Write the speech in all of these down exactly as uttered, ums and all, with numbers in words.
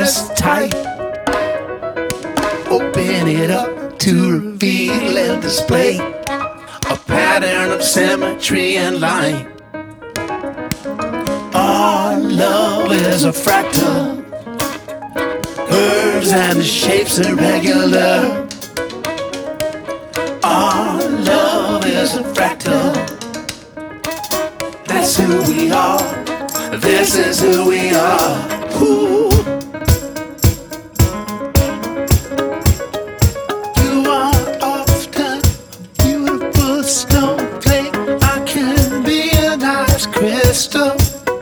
pressed tight. Open it up to reveal and display a pattern of symmetry and line. Our love is a fractal, curves and the shapes irregular. Our love is a fractal, that's who we are, this is who we are. Ooh. You are often a beautiful snowflake, I can be a nice crystal,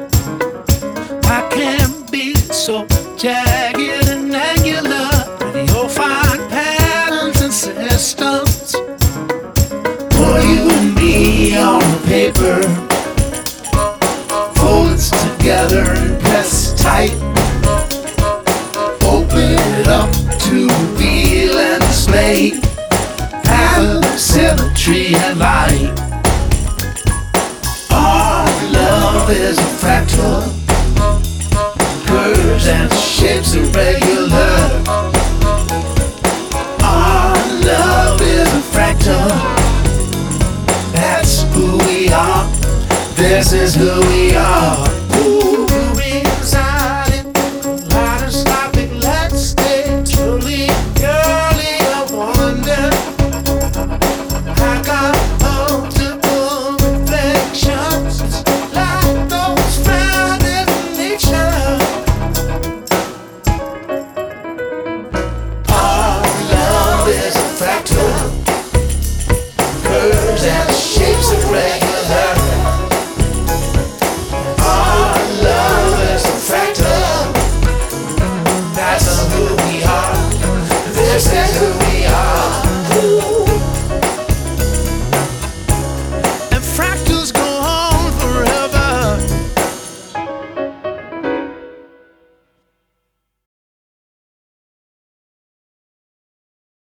I can be so jagged and angular with your fine patterns and systems. For you and me on the paper, folds together and press tight. Open it up to reveal and display pattern, symmetry and light. Our love is a fractal, curves and shapes irregular. Our love is a fractal, that's who we are, this is who we are. Ooh, we reside in kaleidoscopic, let's stay truly girly. I wonder, I got multiple reflections like those found in nature. Our love is a fractal, curves and shapes irregular. Our love is a fractal, that's who we are, this is who